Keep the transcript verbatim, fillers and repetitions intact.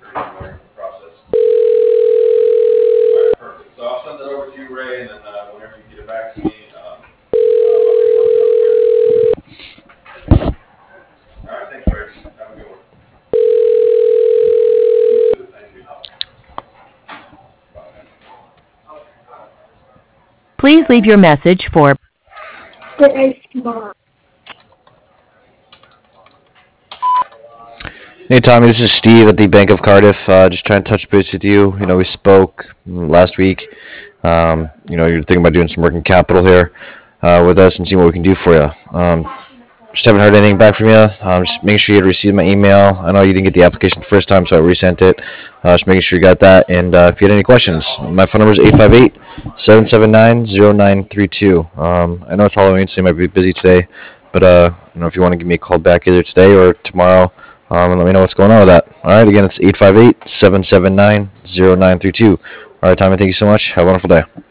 pretty familiar with the process. All right, perfect. So I'll send that over to you, Ray, and then uh, whenever you get it back to me, um, uh, I'll get something up for you. All right, thanks, Ray. Have a good one. You too. Thank you. Please leave your message for Hey Tommy, this is Steve at the Bank of Cardiff. Uh, just trying to touch base with you. You know, we spoke last week. Um, you know, you're thinking about doing some working capital here uh, with us and seeing what we can do for you. Um, just haven't heard anything back from you. Um, just making sure you had received my email. I know you didn't get the application the first time, so I resent it. Uh, just making sure you got that. And uh, if you had any questions, my phone number is eight five eight, seven seven nine, zero nine three two. Um, I know it's Halloween, so you might be busy today. But uh, you know, if you want to give me a call back either today or tomorrow, um, and let me know what's going on with that. All right, again, it's eight five eight, seven seven nine, zero nine three two. All right, Tommy, thank you so much. Have a wonderful day.